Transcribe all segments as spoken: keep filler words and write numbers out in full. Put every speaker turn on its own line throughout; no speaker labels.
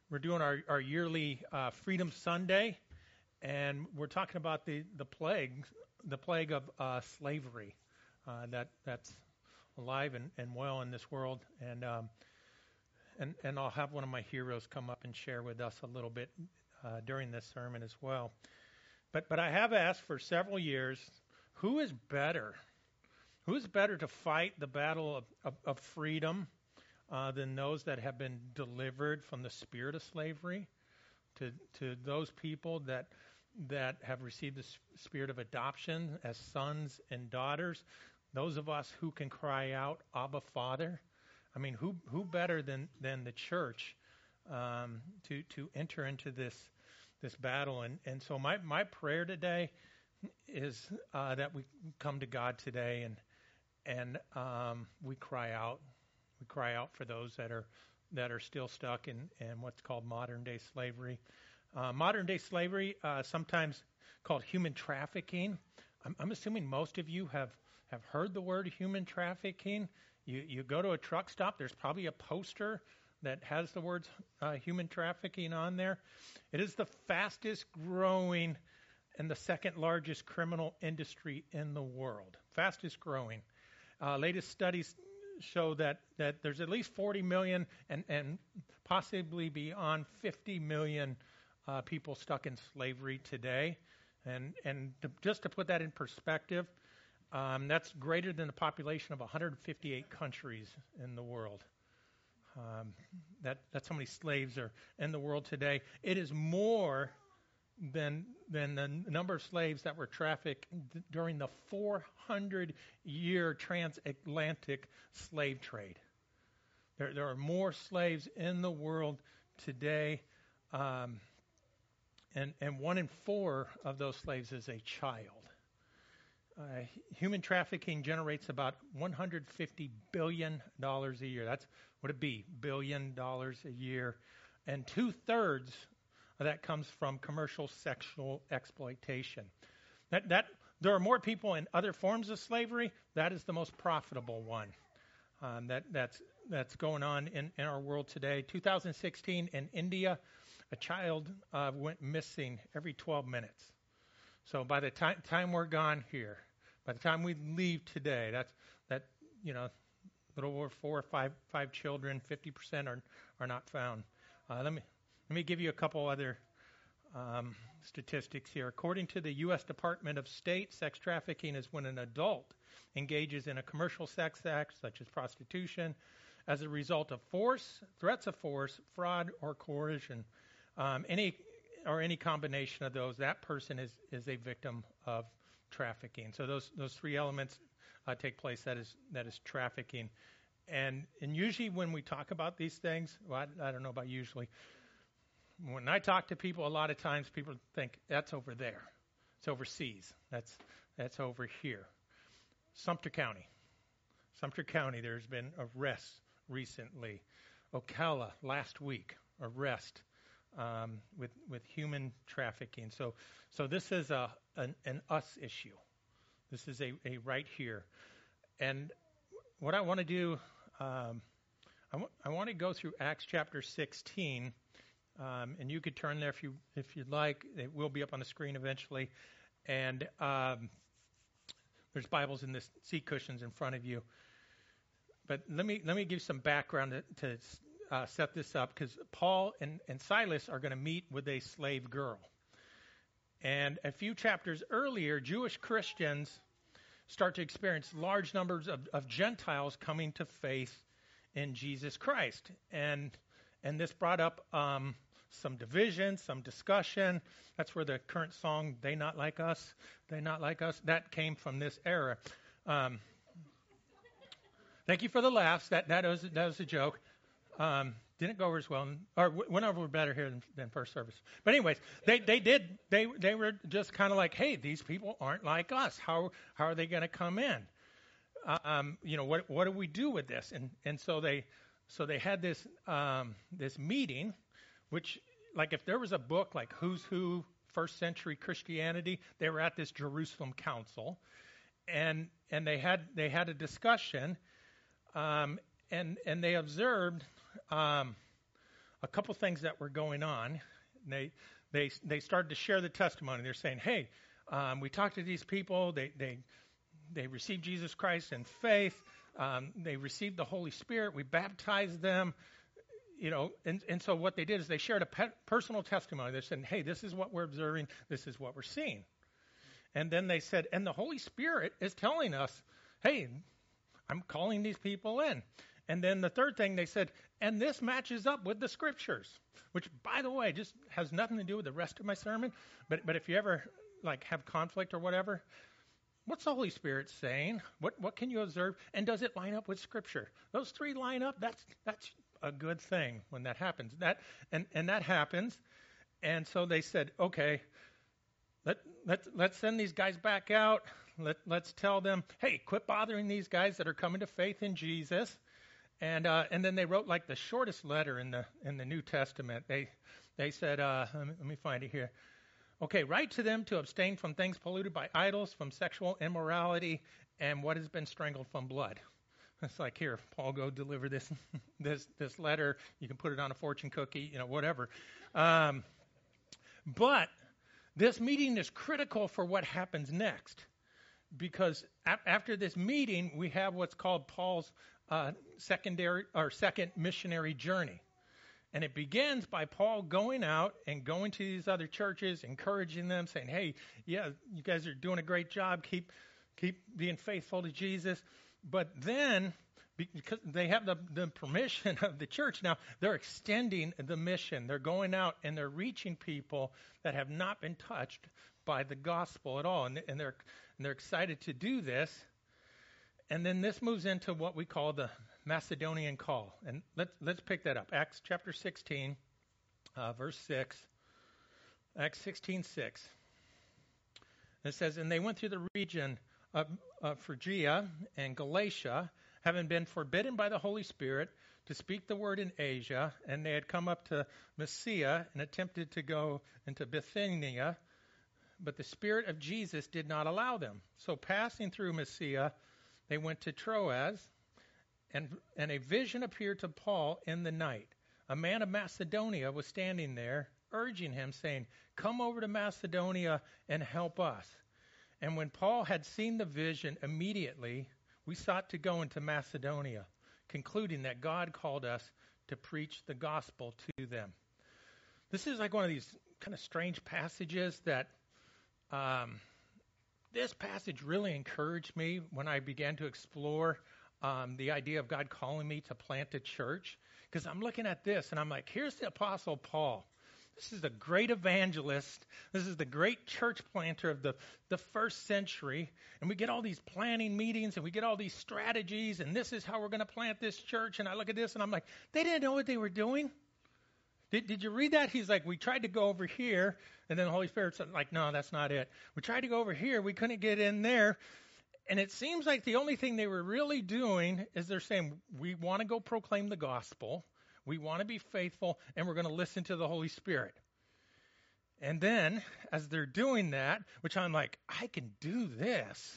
We're doing our, our yearly uh, Freedom Sunday, and we're talking about the, the plague, the plague of uh, slavery uh, that that's alive and, and well in this world. And, um, and and I'll have one of my heroes come up and share with us a little bit uh, during this sermon as well. But but I have asked for several years, who is better? Who is better to fight the battle of, of, of freedom uh, than those that have been delivered from the spirit of slavery? To to those people that that have received the s- spirit of adoption as sons and daughters, those of us who can cry out, Abba, Father. I mean, who who better than than the church um, to to enter into this this battle? And and so my my prayer today is uh, that we come to God today and and um, we cry out, we cry out for those that are that are still stuck in, in what's called modern day slavery. Uh, modern day slavery, uh, sometimes called human trafficking. I'm, I'm assuming most of you have, have heard the word human trafficking. You you go to a truck stop, there's probably a poster that has the words uh, human trafficking on there. It is the fastest growing and the second largest criminal industry in the world. Fastest growing. Uh, latest studies show that, that there's at least forty million and, and possibly beyond fifty million uh, people stuck in slavery today. And, and to, just to put that in perspective, um, that's greater than the population of one hundred fifty-eight countries in the world. Um, that, that's how many slaves are in the world today. It is more than than the number of slaves that were trafficked d- during the four hundred year transatlantic slave trade. There, there are more slaves in the world today, um, and and one in four of those slaves is a child. Uh, human trafficking generates about one hundred fifty billion dollars a year. That's what it be, billion dollars a year, and two thirds that comes from commercial sexual exploitation. That that there are more people in other forms of slavery. That is the most profitable one. Um, that that's that's going on in, in our world today. two thousand sixteen in India, a child uh, went missing every twelve minutes. So by the time time we're gone here, by the time we leave today, that's that you know, a little over four or five five children, fifty percent are are not found. Uh, let me. Let me give you a couple other um, statistics here. According to the U S Department of State, sex trafficking is when an adult engages in a commercial sex act, such as prostitution, as a result of force, threats of force, fraud, or coercion. Um, any or any combination of those, that person is, is a victim of trafficking. So those those three elements uh, take place. That is that is trafficking. And and usually when we talk about these things, well, I, I don't know about usually. When I talk to people, a lot of times people think that's over there. It's overseas. That's that's over here. Sumter County. Sumter County, there's been arrests recently. Ocala, last week, arrest um, with with human trafficking. So so this is a an, an us issue. This is a, a right here. And what I want to do, um, I, w- I want to go through Acts chapter sixteen. Um, and you could turn there if you if you'd like. It will be up on the screen eventually. And um, there's Bibles in the seat cushions in front of you. But let me let me give some background to, to uh, set this up, because Paul and, and Silas are going to meet with a slave girl. And a few chapters earlier, Jewish Christians start to experience large numbers of, of Gentiles coming to faith in Jesus Christ. And And this brought up um, some division, some discussion. That's where the current song, They Not Like Us, They Not Like Us, that came from this era. Um, thank you for the laughs. That that was, that was a joke. Um, didn't go over as well, or went over better here than, than first service. But anyways, they, they did, they they were just kind of like, hey, these people aren't like us. How how are they going to come in? Um, you know, what what do we do with this? And and so they... So they had this um, this meeting, which, like, if there was a book like Who's Who, First Century Christianity, they were at this Jerusalem Council, and and they had they had a discussion, um, and and they observed um, a couple things that were going on. They they they started to share the testimony. They're saying, "Hey, um, we talked to these people. They they they received Jesus Christ in faith. Um, they received the Holy Spirit. We baptized them." You know, and, and so what they did is they shared a pe- personal testimony. They said, "Hey, this is what we're observing. This is what we're seeing." And then they said, "And the Holy Spirit is telling us, hey, I'm calling these people in." And then the third thing they said, "And this matches up with the Scriptures," which, by the way, just has nothing to do with the rest of my sermon. But but if you ever like have conflict or whatever, what's the Holy Spirit saying? What what can you observe? And does it line up with Scripture? Those three line up. That's that's a good thing when that happens. That and, and that happens. And so they said, okay, let let let's send these guys back out. Let let's tell them, hey, quit bothering these guys that are coming to faith in Jesus. And uh, and then they wrote like the shortest letter in the in the New Testament. They they said, uh, let, me, let me find it here. Okay, write to them to abstain from things polluted by idols, from sexual immorality, and what has been strangled from blood. It's like, here, Paul, go deliver this this this letter. You can put it on a fortune cookie, you know, whatever. Um, but this meeting is critical for what happens next, because a- after this meeting, we have what's called Paul's uh, secondary or second missionary journey. And it begins by Paul going out and going to these other churches, encouraging them, saying, hey, yeah, you guys are doing a great job. Keep keep being faithful to Jesus. But then, because they have the, the permission of the church now, they're extending the mission. They're going out and they're reaching people that have not been touched by the gospel at all. And, and, they're, and they're excited to do this. And then this moves into what we call the Macedonian call. And let's, let's pick that up. Acts chapter sixteen, uh, verse six. Acts sixteen six. It says, "And they went through the region of uh, Phrygia and Galatia, having been forbidden by the Holy Spirit to speak the word in Asia, and they had come up to Mysia and attempted to go into Bithynia, but the Spirit of Jesus did not allow them. So passing through Mysia, they went to Troas, and, and a vision appeared to Paul in the night. A man of Macedonia was standing there, urging him, saying, 'Come over to Macedonia and help us.' And when Paul had seen the vision, immediately we sought to go into Macedonia, concluding that God called us to preach the gospel to them." This is like one of these kind of strange passages that um, this passage really encouraged me when I began to explore um, the idea of God calling me to plant a church. Because I'm looking at this and I'm like, here's the Apostle Paul. This is the great evangelist. This is the great church planter of the, the first century. And we get all these planning meetings and we get all these strategies, and this is how we're going to plant this church. And I look at this and I'm like, they didn't know what they were doing. Did, did you read that? He's like, we tried to go over here, and then the Holy Spirit said, like, no, that's not it. We tried to go over here. We couldn't get in there. And it seems like the only thing they were really doing is they're saying, we want to go proclaim the gospel. We want to be faithful, and we're going to listen to the Holy Spirit. And then, as they're doing that, which I'm like, I can do this.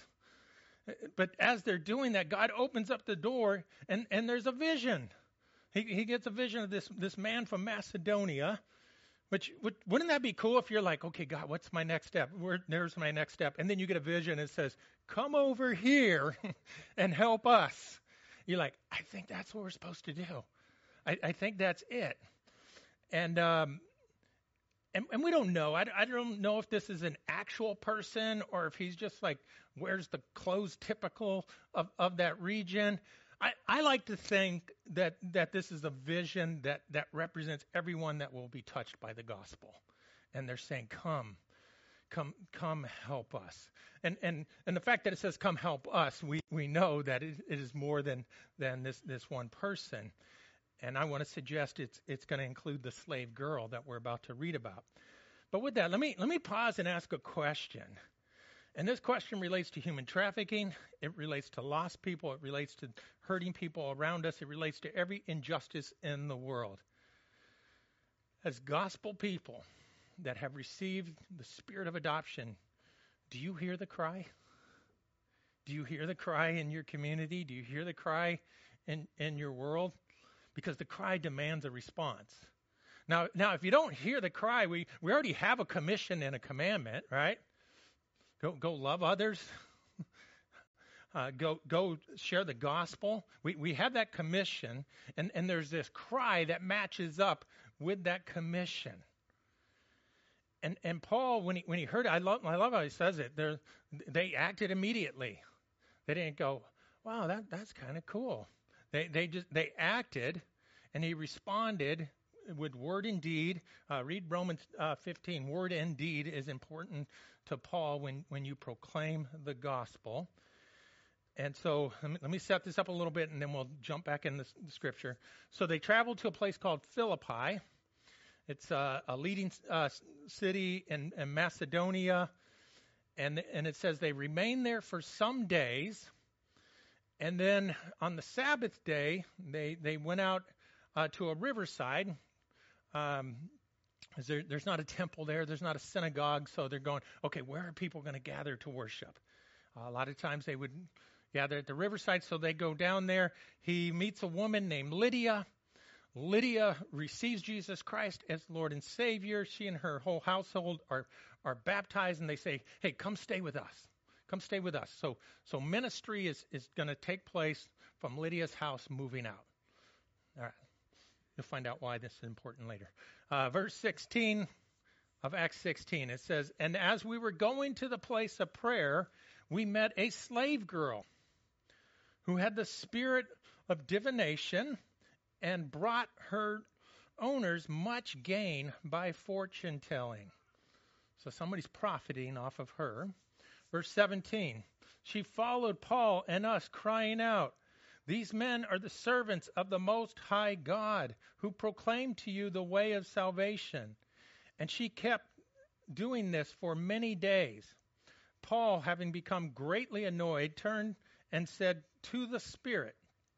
But as they're doing that, God opens up the door, and, and there's a vision. He, he gets a vision of this, this man from Macedonia, which would, wouldn't that be cool if you're like, okay, God, what's my next step? Where, there's my next step. And then you get a vision and it says, come over here and help us. You're like, I think that's what we're supposed to do. I, I think that's it. And, um, and and we don't know. I, I don't know if this is an actual person or if he's just like wears the clothes typical of, of that region. I, I like to think that, that this is a vision that, that represents everyone that will be touched by the gospel. And they're saying, come, come, come help us. And and and the fact that it says come help us, we, we know that it, it is more than, than this, this one person. And I want to suggest it's it's going to include the slave girl that we're about to read about. But with that, let me let me pause and ask a question. And this question relates to human trafficking. It relates to lost people. It relates to hurting people around us. It relates to every injustice in the world. As gospel people that have received the spirit of adoption, do you hear the cry? Do you hear the cry in your community? Do you hear the cry in, in your world? Because the cry demands a response. Now, now, if you don't hear the cry, we, we already have a commission and a commandment, right? Go, go love others. Uh, go, go share the gospel. We, we have that commission, and, and there's this cry that matches up with that commission. And, and Paul, when he, when he heard it, I love, I love how he says it. They're, they acted immediately. They didn't go, wow, that, that's kind of cool. They, they just, they acted, and he responded with word and deed. Uh, read Romans uh, fifteen. Word and deed is important to Paul when, when you proclaim the gospel. And so let me, let me set this up a little bit, and then we'll jump back in the, the scripture. So they traveled to a place called Philippi. It's uh, a leading uh, city in, in Macedonia. And, and it says they remained there for some days. And then on the Sabbath day, they, they went out uh, to a riverside. Um, there, there's not a temple there. There's not a synagogue. So they're going, okay, where are people going to gather to worship? Uh, a lot of times they would gather at the riverside. So they go down there. He meets a woman named Lydia. Lydia receives Jesus Christ as Lord and Savior. She and her whole household are, are baptized, and they say, hey, come stay with us. Come stay with us. So so ministry is, is going to take place from Lydia's house moving out. All right. You'll find out why this is important later. Uh, verse sixteen of Acts sixteen, it says, and as we were going to the place of prayer, we met a slave girl who had the spirit of divination and brought her owners much gain by fortune telling. So somebody's profiting off of her. Verse seventeen, she followed Paul and us, crying out, these men are the servants of the Most High God, who proclaim to you the way of salvation. And she kept doing this for many days. Paul, having become greatly annoyed, turned and said to the Spirit,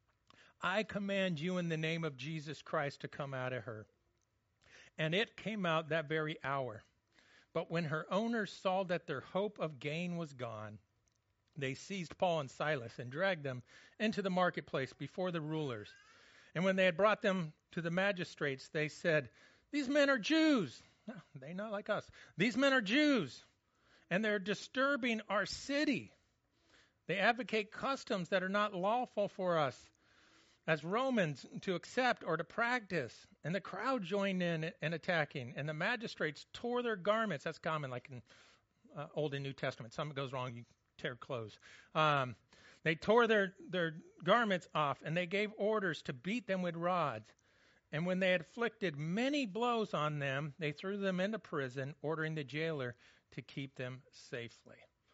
I command you in the name of Jesus Christ to come out of her. And it came out that very hour. But when her owners saw that their hope of gain was gone, they seized Paul and Silas and dragged them into the marketplace before the rulers. And when they had brought them to the magistrates, they said, these men are Jews. No, they not like us. These men are Jews, and they're disturbing our city. They advocate customs that are not lawful for us as Romans to accept or to practice. And the crowd joined in in attacking, and the magistrates tore their garments. That's common, like in uh, Old and New Testament. Something goes wrong, you tear clothes. Um, they tore their, their garments off, and they gave orders to beat them with rods. And when they had inflicted many blows on them, they threw them into prison, ordering the jailer to keep them safely.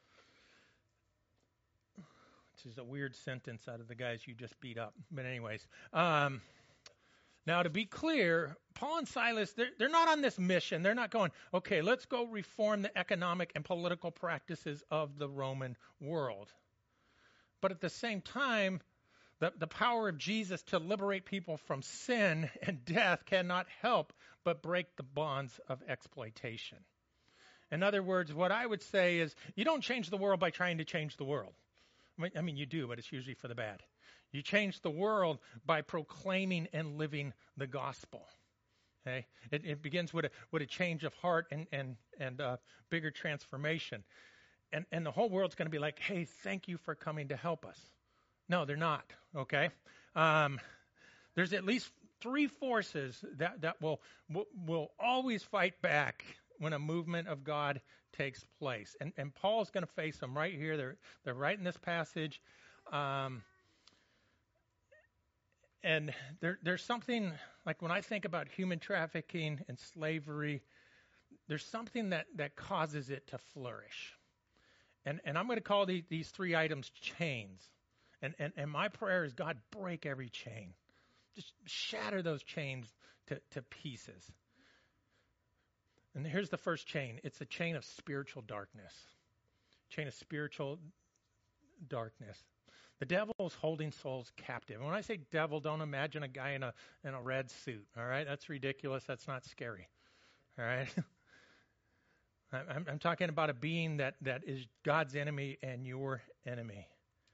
Which is a weird sentence out of the guys you just beat up. But anyways, um, now to be clear, Paul and Silas, they're, they're not on this mission. They're not going, okay, let's go reform the economic and political practices of the Roman world. But at the same time, the, the power of Jesus to liberate people from sin and death cannot help but break the bonds of exploitation. In other words, what I would say is you don't change the world by trying to change the world. I mean, I mean, you do, but it's usually for the bad. You change the world by proclaiming and living the gospel. Okay? It, it begins with a, with a change of heart and and and uh, bigger transformation. And and the whole world's going to be like, hey, thank you for coming to help us. No, they're not. Okay? Um, there's at least three forces that, that will, will will always fight back when a movement of God takes place. And and Paul's going to face them right here. They're they're right in this passage. Um, and there there's something, like when I think about human trafficking and slavery, there's something that, that causes it to flourish. And and I'm going to call the, these three items chains. And, and and my prayer is, God, break every chain. Just shatter those chains to, to pieces. And here's the first chain. It's a chain of spiritual darkness. Chain of spiritual darkness. The devil is holding souls captive. And when I say devil, don't imagine a guy in a in a red suit. All right, that's ridiculous. That's not scary. All right. I'm, I'm talking about a being that, that is God's enemy and your enemy.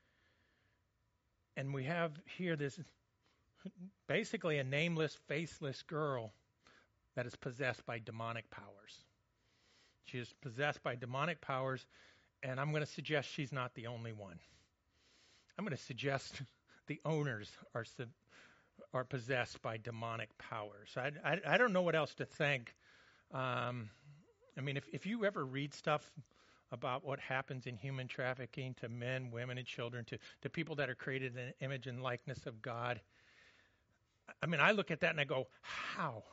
And we have here this basically a nameless, faceless girl that is possessed by demonic powers. She is possessed by demonic powers, and I'm going to suggest she's not the only one. I'm going to suggest the owners are are possessed by demonic powers. I, I, I don't know what else to think. Um, I mean, if, if you ever read stuff about what happens in human trafficking to men, women, and children, to, to people that are created in the image and likeness of God, I mean, I look at that and I go, how?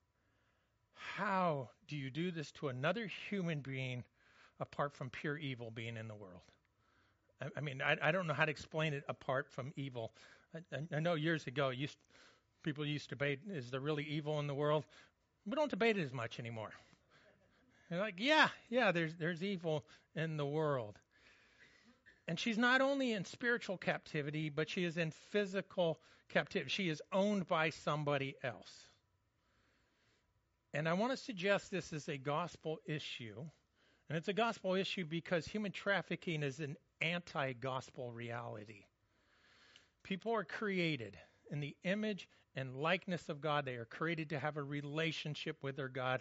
How do you do this to another human being apart from pure evil being in the world? I, I mean, I, I don't know how to explain it apart from evil. I, I know years ago, used, people used to debate, is there really evil in the world? We don't debate it as much anymore. They're like, yeah, yeah, there's there's evil in the world. And she's not only in spiritual captivity, but she is in physical captivity. She is owned by somebody else. And I want to suggest this is a gospel issue. And it's a gospel issue because human trafficking is an anti-gospel reality. People are created in the image and likeness of God. They are created to have a relationship with their God.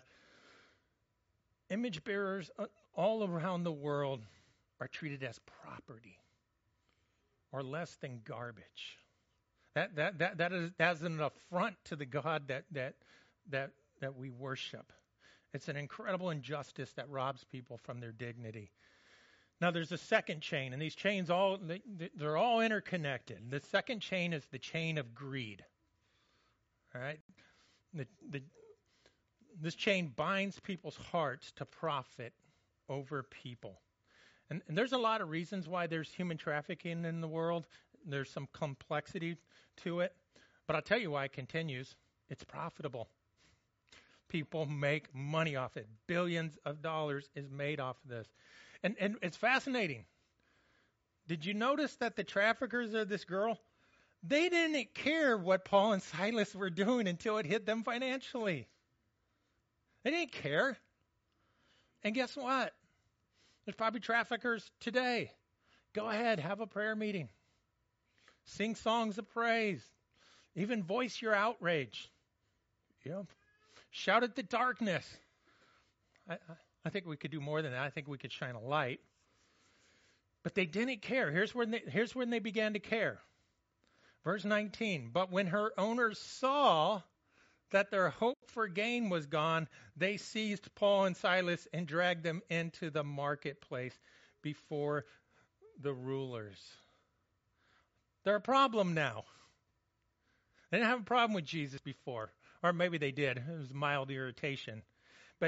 Image bearers all around the world are treated as property or less than garbage. That that that that is that's an affront to the God that that that that we worship. It's an incredible injustice that robs people from their dignity. Now there's a second chain, and these chains all they, they're all interconnected. The second chain is the chain of greed. All right, the the This chain binds people's hearts to profit over people. And, and there's a lot of reasons why there's human trafficking in the world. There's some complexity to it. But I'll tell you why it continues. It's profitable. People make money off it. Billions of dollars is made off of this. And, and it's fascinating. Did you notice that the traffickers of this girl, they didn't care what Paul and Silas were doing until it hit them financially. They didn't care. And guess what? There's probably traffickers today. Go ahead, have a prayer meeting. Sing songs of praise. Even voice your outrage. You know, shout at the darkness. I, I think we could do more than that. I think we could shine a light. But they didn't care. Here's when they, here's when they began to care. Verse nineteen. But when her owners saw that their hope for gain was gone, they seized Paul and Silas and dragged them into the marketplace before the rulers. They're a problem now. They didn't have a problem with Jesus before. Or maybe they did. It was mild irritation. But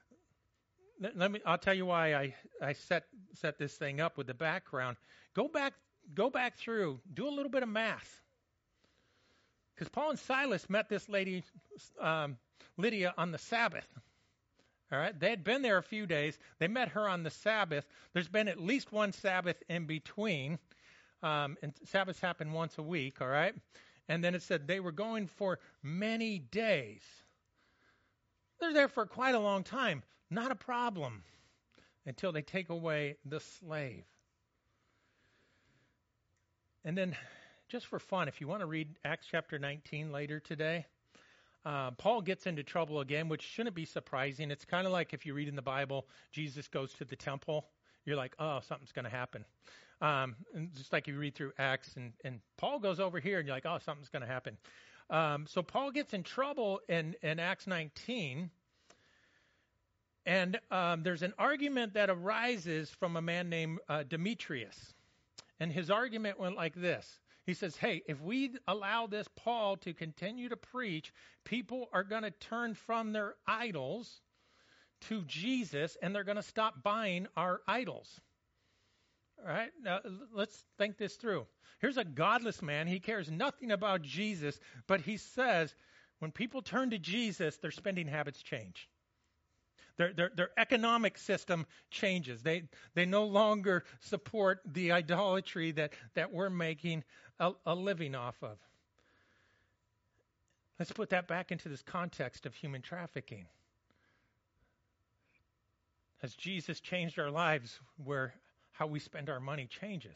let me I'll tell you why I, I set set this thing up with the background. Go back go back through, do a little bit of math. Because Paul and Silas met this lady, um, Lydia, on the Sabbath. All right, they had been there a few days. They met her on the Sabbath. There's been at least one Sabbath in between, um, and Sabbaths happen once a week. All right, and then it said they were going for many days. They're there for quite a long time. Not a problem until they take away the slave. And then, just for fun, if you want to read Acts chapter nineteen later today, uh, Paul gets into trouble again, which shouldn't be surprising. It's kind of like if you read in the Bible, Jesus goes to the temple. You're like, oh, something's going to happen. Um, and just like you read through Acts, and, and Paul goes over here, and you're like, oh, something's going to happen. Um, so Paul gets in trouble in, in Acts nineteen, and um, there's an argument that arises from a man named uh, Demetrius. And his argument went like this. He says, hey, if we allow this Paul to continue to preach, people are going to turn from their idols to Jesus, and they're going to stop buying our idols. All right, now let's think this through. Here's a godless man. He cares nothing about Jesus, but he says when people turn to Jesus, their spending habits change. Their, their, their economic system changes. They they no longer support the idolatry that, that we're making a, a living off of. Let's put that back into this context of human trafficking. Has Jesus changed our lives where how we spend our money changes?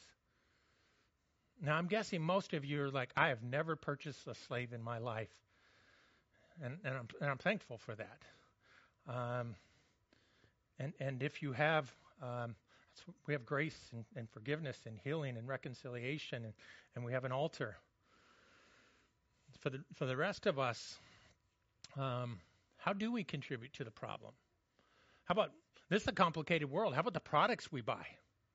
Now, I'm guessing most of you are like, I have never purchased a slave in my life. and, and, I'm, and I'm thankful for that. Um, and, and if you have, um, we have grace and, and forgiveness and healing and reconciliation, and, and we have an altar. For the, for the rest of us, um, how do we contribute to the problem? How about, this is a complicated world. How about the products we buy?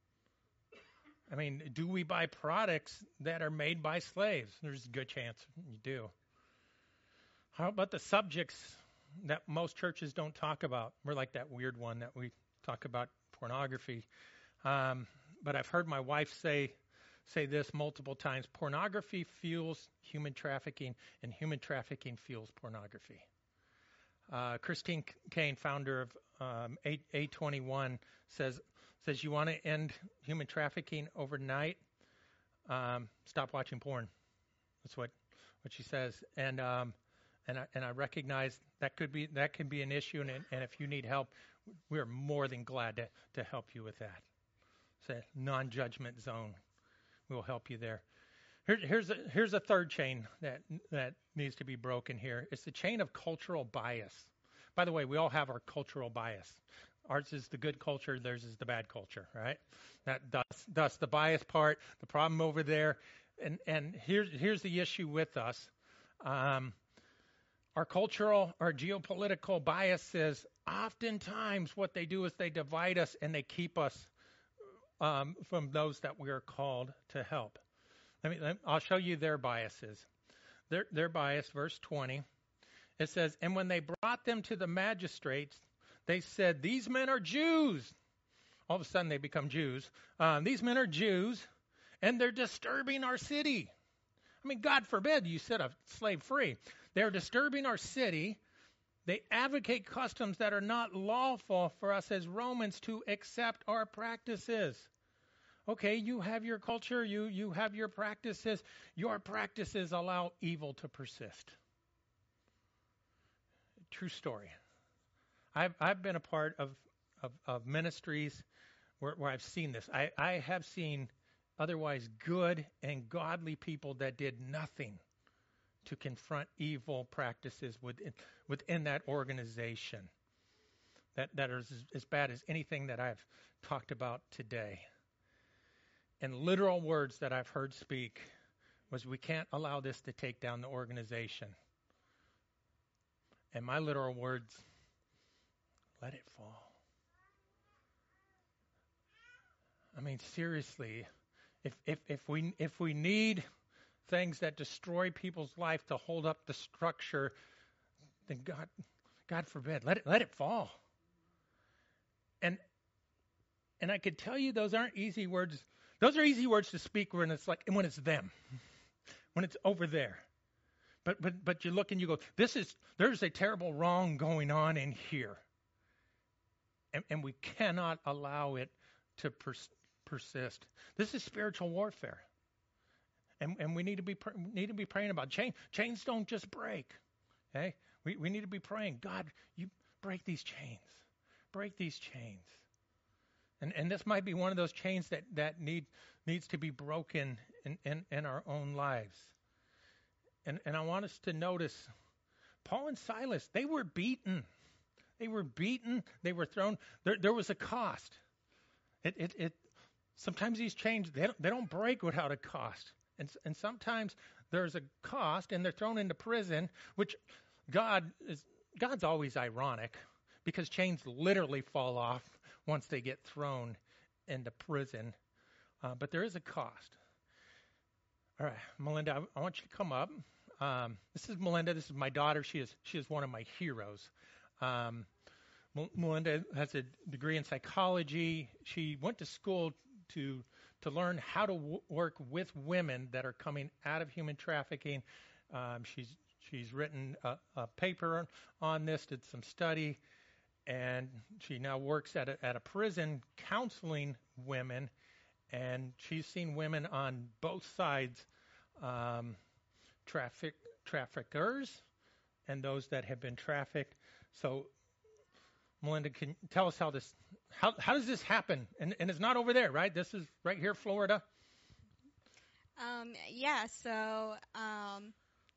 I mean, do we buy products that are made by slaves? There's a good chance you do. How about the subjects that most churches don't talk about? We're like that weird one that we talk about, pornography. Um, but I've heard my wife say say this multiple times. Pornography fuels human trafficking, and human trafficking fuels pornography. Uh, Christine Caine, founder of um, A twenty-one, says says you want to end human trafficking overnight, um, stop watching porn. That's what what she says, and um, and I, and I recognize that could be that can be an issue, and and if you need help, we are more than glad to to help you with that. It's a non-judgment zone. We will help you there. Here, here's a, here's a third chain that that needs to be broken here. It's the chain of cultural bias. By the way, we all have our cultural bias. Ours is the good culture, theirs is the bad culture, right? That that's, that's the bias part, the problem over there. And and here's here's the issue with us. Um, our cultural, our geopolitical biases, oftentimes what they do is they divide us and they keep us um, from those that we are called to help. Let me, let, I'll show you their biases. Their, their bias, verse twenty, it says, and when they brought them to the magistrates, they said, these men are Jews. All of a sudden they become Jews. Um, these men are Jews, and they're disturbing our city. I mean, God forbid you set a slave free. They're disturbing our city. They advocate customs that are not lawful for us as Romans to accept our practices. Okay, you have your culture, you, you have your practices. Your practices allow evil to persist. True story. I've, I've been a part of, of, of ministries where, where I've seen this. I, I have seen otherwise good and godly people that did nothing to confront evil practices within, within that organization that, that is as, as bad as anything that I've talked about today. And literal words that I've heard speak was, we can't allow this to take down the organization. And my literal words, let it fall. I mean, seriously, if if if we if we need things that destroy people's life to hold up the structure, then God God forbid, let it let it fall. And and I could tell you those aren't easy words. Those are easy words to speak when it's like when it's them, when it's over there. But but but you look and you go, this is there's a terrible wrong going on in here. And, and we cannot allow it to pers- persist. This is spiritual warfare, and and we need to be pr- need to be praying about chains. Chains don't just break. Okay, we we need to be praying. God, you break these chains, break these chains, and and this might be one of those chains that that need needs to be broken in in, in our own lives. And and I want us to notice, Paul and Silas, they were beaten. They were beaten. They were thrown. There, there was a cost. It, it, it. Sometimes these chains, they don't, they don't break without a cost. And, and sometimes there's a cost, and they're thrown into prison, which God is. God's always ironic, because chains literally fall off once they get thrown into prison. Uh, but there is a cost. All right, Melinda, I, I want you to come up. Um, this is Melinda. This is my daughter. She is she is one of my heroes. Um, Melinda has a degree in psychology. She went to school to to learn how to w- work with women that are coming out of human trafficking. Um, she's she's written a, a paper on this, did some study, and she now works at a, at a prison counseling women. And she's seen women on both sides, um, traffic traffickers and those that have been trafficked. So, Melinda, can you tell us how this, how how does this happen? And and it's not over there, right? This is right here, Florida.
Um, yeah. So um,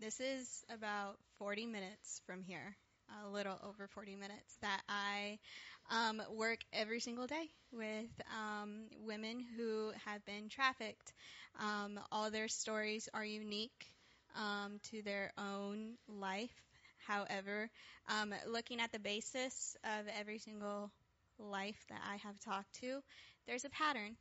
this is about forty minutes from here, a little over forty minutes, that I um, work every single day with um, women who have been trafficked. Um, all their stories are unique um, to their own life. However, um, looking at the basis of every single life that I have talked to, there's a pattern.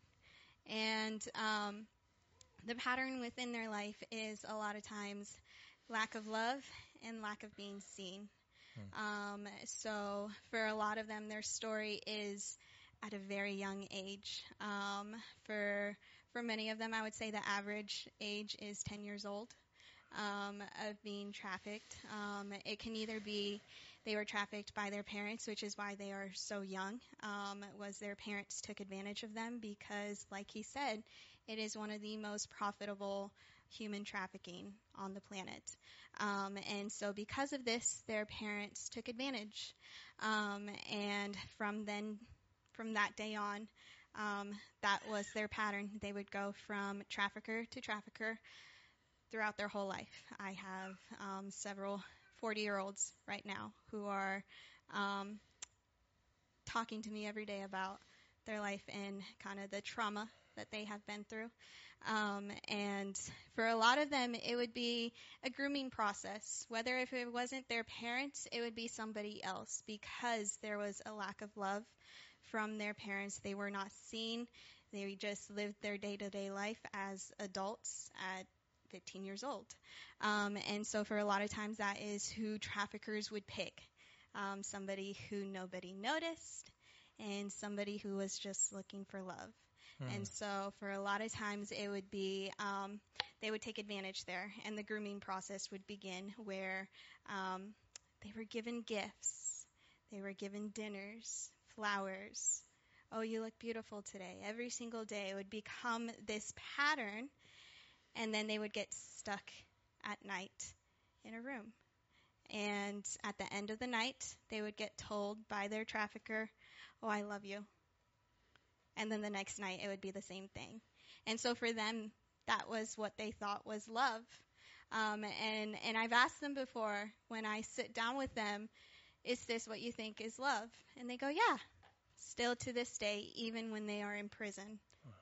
And um, the pattern within their life is a lot of times lack of love and lack of being seen.
Hmm.
Um, so for a lot of them, their story is at a very young age. Um, for for many of them, I would say the average age is ten years old um, of being trafficked. Um, it can either be they were trafficked by their parents, which is why they are so young, um, was their parents took advantage of them because, like he said, it is one of the most profitable human trafficking on the planet. Um, and so because of this, their parents took advantage. Um, and from then, from that day on, um, that was their pattern. They would go from trafficker to trafficker throughout their whole life. I have um, several forty-year-olds right now who are um, talking to me every day about their life and kind of the trauma that they have been through. Um, and for a lot of them, it would be a grooming process. Whether if it wasn't their parents, it would be somebody else because there was a lack of love from their parents. They were not seen. They just lived their day-to-day life as adults at fifteen years old. Um, and so for a lot of times that is who traffickers would pick. Um, somebody who nobody noticed and somebody who was just looking for love.
Hmm.
And so for a lot of times it would be, um, they would take advantage there and the grooming process would begin where um, they were given gifts. They were given dinners, flowers. Oh, you look beautiful today. Every single day it would become this pattern. And then they would get stuck at night in a room. And at the end of the night, they would get told by their trafficker, oh, I love you. And then the next night, it would be the same thing. And so for them, that was what they thought was love. Um, and, and I've asked them before, when I sit down with them, is this what you think is love? And they go, yeah. Still to this day, even when they are in prison.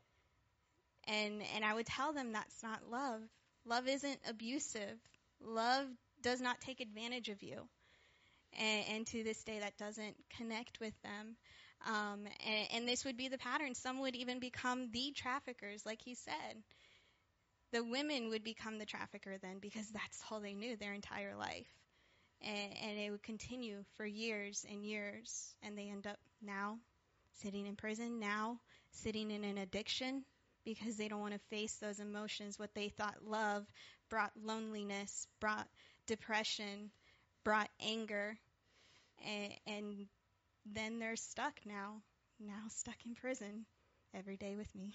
And and I would tell them that's not love. Love isn't abusive. Love does not take advantage of you. And, and to this day, that doesn't connect with them. Um, and, and this would be the pattern. Some would even become the traffickers, like he said. The women would become the trafficker then because that's all they knew their entire life. And, and it would continue for years and years. And they end up now sitting in prison, now sitting in an addiction, because they don't want to face those emotions. What they thought love brought loneliness, brought depression, brought anger, and, and then they're stuck now, now stuck in prison every day with me.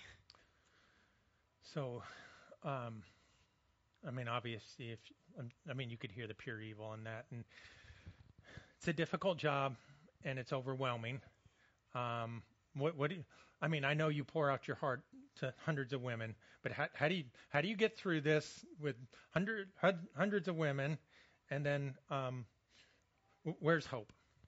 So, um, I mean, obviously, if I mean, you could hear the pure evil in that, and it's a difficult job, and it's overwhelming. Um, what, what do you, I mean, I know you pour out your heart to hundreds of women, but how, how do you how do you get through this with hundred, hundreds of women, and then um, where's hope?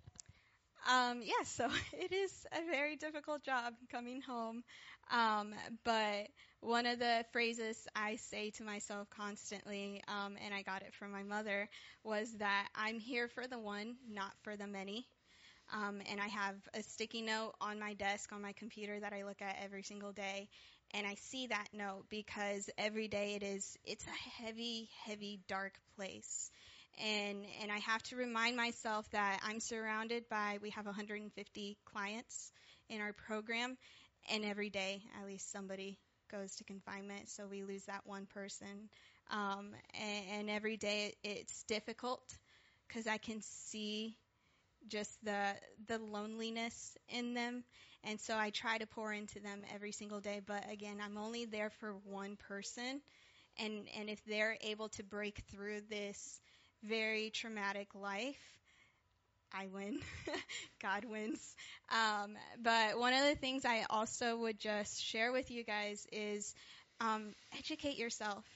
Um, yeah, so it is a very difficult job coming home, um, but one of the phrases I say to myself constantly, um, and I got it from my mother, was that I'm here for the one, not for the many. Um, and I have a sticky note on my desk on my computer that I look at every single day. And I see that note because every day it is, it's a heavy, heavy, dark place. And, and I have to remind myself that I'm surrounded by, we have one hundred fifty clients in our program. And every day, at least somebody goes to confinement. So we lose that one person. Um, and, and every day it, it's difficult because I can see just the the loneliness in them. And so I try to pour into them every single day. But again, I'm only there for one person. And, and if they're able to break through this very traumatic life, I win. God wins. Um, but one of the things I also would just share with you guys is um, educate yourself.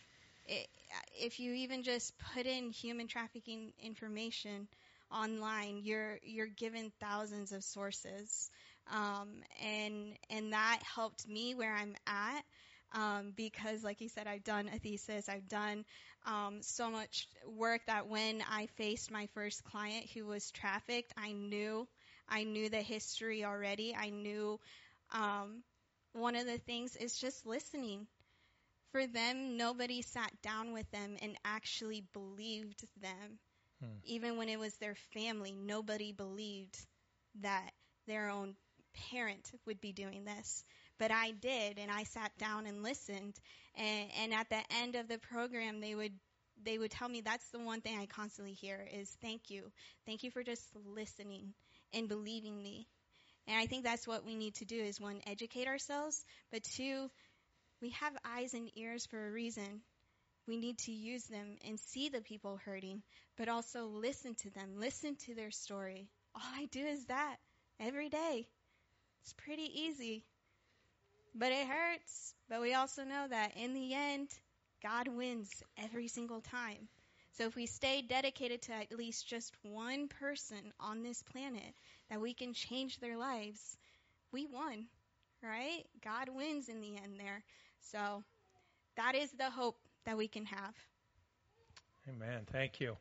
it, if you even just put in human trafficking information online, you're you're given thousands of sources, um, and and that helped me where I'm at, um, because, like you said, I've done a thesis, I've done um, so much work that when I faced my first client who was trafficked, I knew I knew the history already. I knew um, one of the things is just listening. For them, nobody sat down with them and actually believed them. Hmm. Even when it was their family, nobody believed that their own parent would be doing this. But I did, and I sat down and listened. And, and at the end of the program, they would they would tell me, that's the one thing I constantly hear is, thank you. Thank you for just listening and believing me. And I think that's what we need to do is, one, educate ourselves, but two, we have eyes and ears for a reason. We need to use them and see the people hurting, but also listen to them, listen to their story. All I do is that every day. It's pretty easy, but it hurts. But we also know that in the end, God wins every single time. So if we stay dedicated to at least just one person on this planet that we can change their lives, we won, right? God wins in the end there. So that is the hope that we can have.
Amen. Thank you.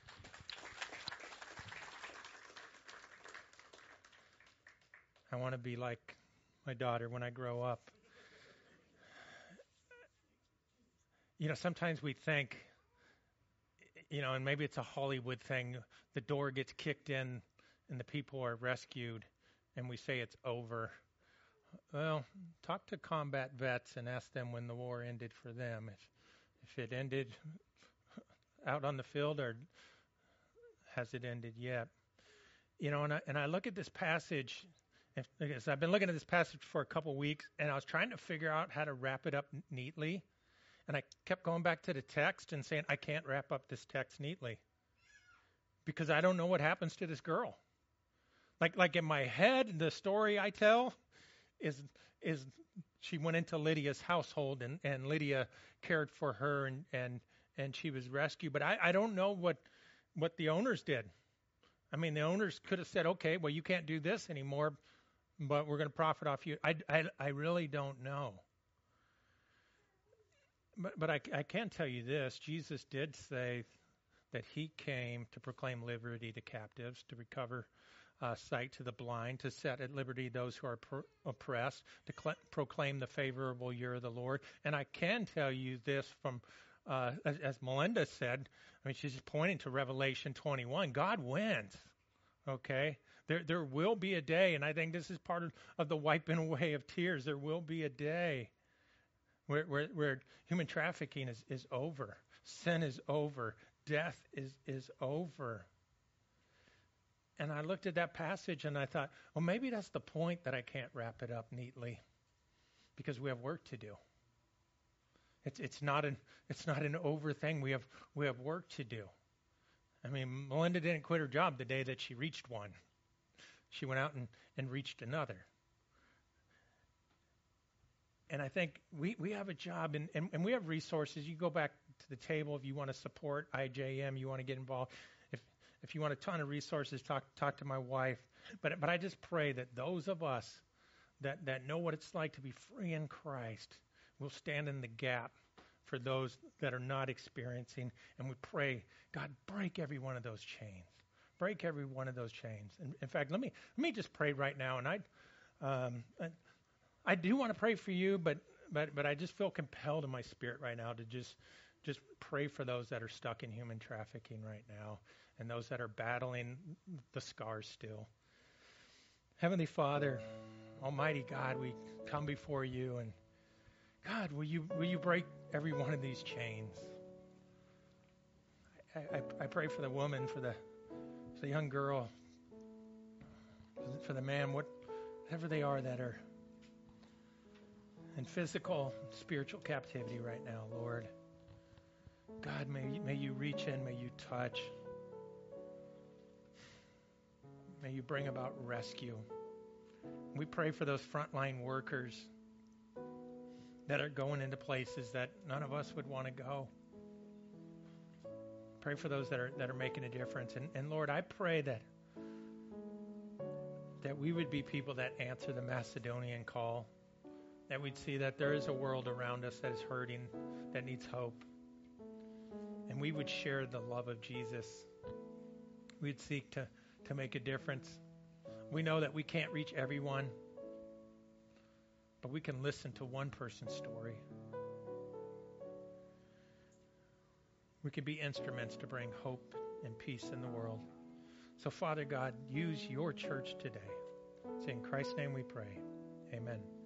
I want to be like my daughter when I grow up. You know, sometimes we think, you know, and maybe it's a Hollywood thing, the door gets kicked in and the people are rescued and we say it's over. Well, talk to combat vets and ask them when the war ended for them. If if it ended out on the field, or has it ended yet? You know, and I, and I look at this passage, and because I've been looking at this passage for a couple weeks, and I was trying to figure out how to wrap it up neatly, and I kept going back to the text and saying, I can't wrap up this text neatly because I don't know what happens to this girl. Like like in my head, the story I tell is is she went into Lydia's household and, and Lydia cared for her and, and, and she was rescued. But I, I don't know what what the owners did. I mean, the owners could have said, okay, well, you can't do this anymore, but we're going to profit off you. I, I, I really don't know. But, but I, I can tell you this. Jesus did say that he came to proclaim liberty to captives, to recover Uh, sight to the blind, to set at liberty those who are pro- oppressed, to cl- proclaim the favorable year of the Lord. And I can tell you this from, uh, as, as Melinda said, I mean, she's just pointing to Revelation twenty-one. God wins, okay? There there will be a day, and I think this is part of, of the wiping away of tears. There will be a day where, where, where human trafficking is, is over. Sin is over. Death is, is over. And I looked at that passage and I thought, well, maybe that's the point that I can't wrap it up neatly, because we have work to do. It's it's not an it's not an over thing. We have we have work to do. I mean, Melinda didn't quit her job the day that she reached one. She went out and, and reached another. And I think we, we have a job, and, and, and we have resources. You go back to the table if you want to support I J M, you want to get involved. If If you want a ton of resources, talk talk to my wife. But but I just pray that those of us that, that know what it's like to be free in Christ will stand in the gap for those that are not experiencing. And we pray, God, break every one of those chains. Break every one of those chains. And in fact, let me let me just pray right now. And I um, I, I do want to pray for you, but but but I just feel compelled in my spirit right now to just just pray for those that are stuck in human trafficking right now, and those that are battling the scars still. Heavenly Father, Almighty God, we come before you, and God, will you will you break every one of these chains? I, I, I pray for the woman, for the for the young girl, for the man, whatever they are that are in physical, spiritual captivity right now, Lord. God, may you, may you reach in, may you touch. May you bring about rescue. We pray for those frontline workers that are going into places that none of us would want to go. Pray for those that are that are making a difference. And, and Lord, I pray that that we would be people that answer the Macedonian call, that we'd see that there is a world around us that is hurting, that needs hope. And we would share the love of Jesus. We'd seek to, to make a difference. We know that we can't reach everyone, but we can listen to one person's story. We can be instruments to bring hope and peace in the world. So, Father God, use your church today. It's in Christ's name we pray. Amen.